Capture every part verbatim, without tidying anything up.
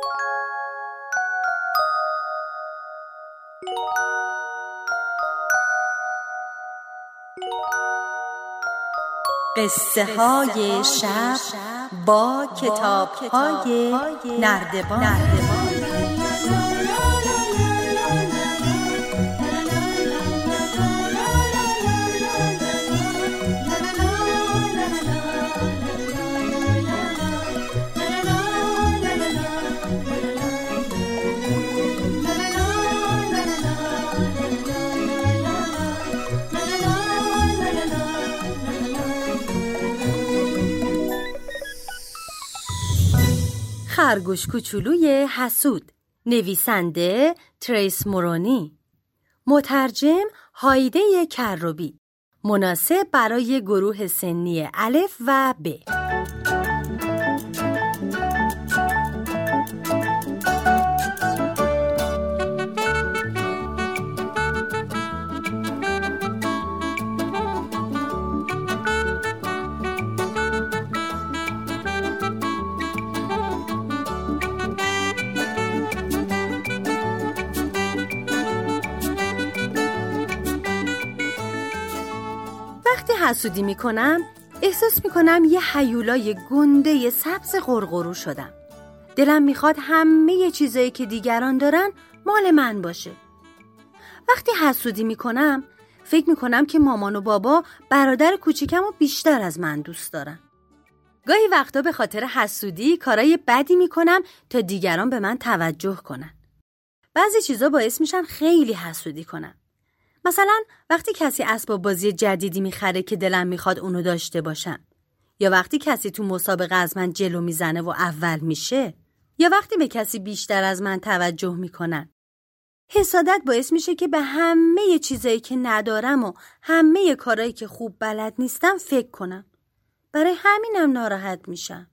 قصه های شب با کتاب های نردبان. خرگوش کوچولوی حسود، نویسنده تریس مورونی، مترجم هایده کروبی، مناسب برای گروه سنی الف و ب. وقتی حسودی میکنم احساس میکنم یه هیولای گنده سبز قرقرو شدم. دلم میخواد همه چیزایی که دیگران دارن مال من باشه. وقتی حسودی میکنم فکر میکنم که مامان و بابا برادر کوچیکمو بیشتر از من دوست دارن. گاهی وقتا به خاطر حسودی کارای بدی میکنم تا دیگران به من توجه کنن. بعضی چیزا باعث میشن خیلی حسودی کنم. مثلا وقتی کسی اسباب بازی جدیدی میخره که دلم میخواد اونو داشته باشم، یا وقتی کسی تو مسابقه از من جلو میزنه و اول میشه، یا وقتی به کسی بیشتر از من توجه میکنن. حسادت باعث میشه که به همه چیزایی که ندارم و همه کارهایی که خوب بلد نیستم فکر کنم. برای همینم ناراحت میشم.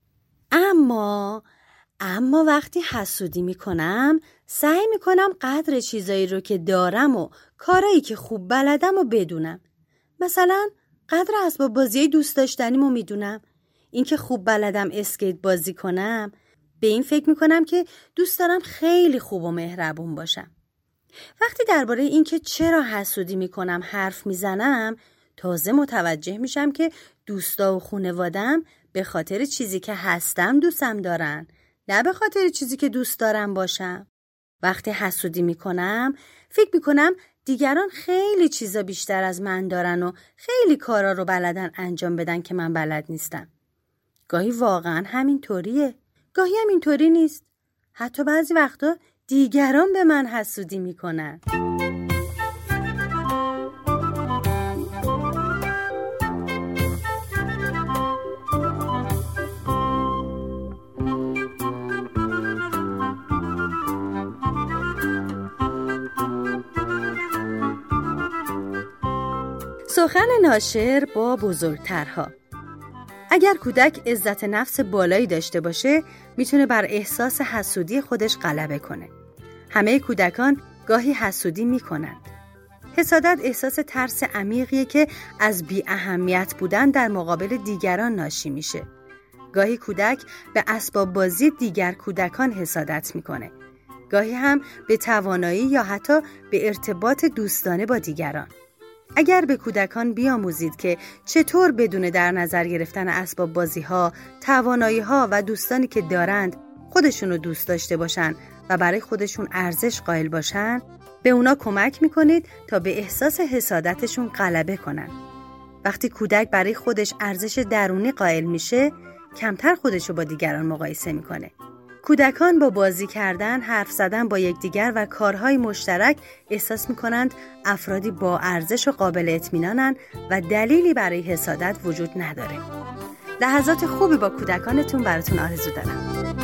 اما اما وقتی حسودی میکنم سعی میکنم قدر چیزایی رو که دارم و کارایی که خوب بلدم و بدونم. مثلا قدر اسباب بازی دوست داشتنیمو میدونم. این که خوب بلدم اسکیت بازی کنم، به این فکر میکنم که دوست دارم خیلی خوب و مهربون باشم. وقتی درباره این که چرا حسودی میکنم حرف میزنم، تازه متوجه میشم که دوستا و خانواده‌ام به خاطر چیزی که هستم دوستم دارن، نه به خاطر چیزی که دوست دارم باشم. وقتی حسودی میکنم فکر میکنم دیگران خیلی چیزا بیشتر از من دارن و خیلی کارا رو بلدن انجام بدن که من بلد نیستم. گاهی واقعا همین طوریه، گاهی هم اینطوری نیست. حتی بعضی وقتا دیگران به من حسودی میکنن. سخن ناشر با بزرگترها. اگر کودک عزت نفس بالایی داشته باشه میتونه بر احساس حسودی خودش غلبه کنه. همه کودکان گاهی حسودی میکنند. حسادت احساس ترس عمیقیه که از بی اهمیت بودن در مقابل دیگران ناشی میشه. گاهی کودک به اسباب بازی دیگر کودکان حسادت میکنه. گاهی هم به توانایی یا حتی به ارتباط دوستانه با دیگران. اگر به کودکان بیاموزید که چطور بدون در نظر گرفتن اسباب بازی ها، توانایی ها و دوستانی که دارند خودشونو دوست داشته باشن و برای خودشون ارزش قائل باشن، به اونا کمک میکنید تا به احساس حسادتشون غلبه کنن. وقتی کودک برای خودش ارزش درونی قائل میشه، کمتر خودشو با دیگران مقایسه میکنه. کودکان با بازی کردن، حرف زدن با یکدیگر و کارهای مشترک احساس می‌کنند افرادی با ارزش و قابل اطمینانن و دلیلی برای حسادت وجود نداره. لحظات خوبی با کودکانتون براتون آرزو دارم.